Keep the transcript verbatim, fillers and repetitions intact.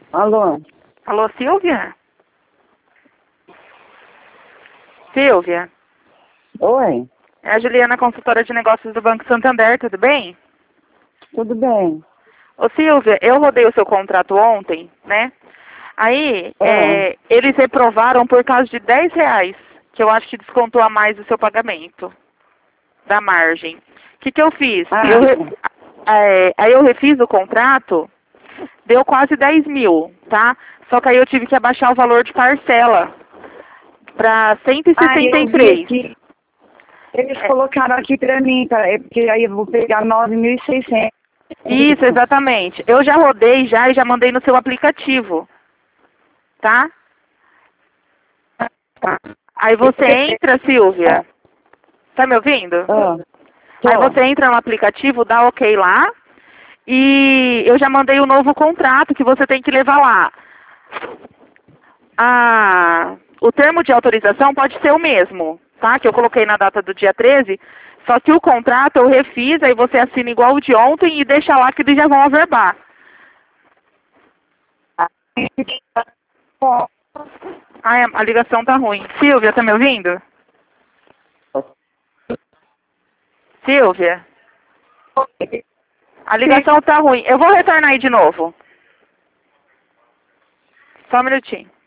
Alô? Alô, Silvia? Silvia? Oi, É a Juliana, consultora de negócios do Banco Santander, tudo bem? tudo bem? Ô Silvia, eu rodei o seu contrato ontem, né? Aí, Ah. é, eles reprovaram por causa de dez reais, que eu acho que descontou a mais o seu pagamento, da margem. O que que eu fiz? Ah. Eu, re- é, aí eu refiz o contrato, deu quase dez mil, tá? Só que aí eu tive que abaixar o valor de parcela para cento e Ah, sessenta eu e vi três. aqui. Eles É, colocaram aqui pra mim, tá? É porque aí eu vou pegar nove mil e seiscentos. Isso, exatamente. Eu já rodei já e já mandei no seu aplicativo, tá? Aí você entra, Silvia. Tá me ouvindo? Ah, Aí tô. você entra no aplicativo, dá ok lá. E eu já mandei o novo contrato que você tem que levar lá. Ah, o termo de autorização pode ser o mesmo, tá? Que eu coloquei na data do dia treze. Só que o contrato eu refiz, aí você assina igual o de ontem e deixa lá que eles já vão averbar. Ai, a ligação tá ruim. Silvia, tá me ouvindo? Silvia? A ligação tá ruim. Eu vou retornar aí de novo. Só um minutinho.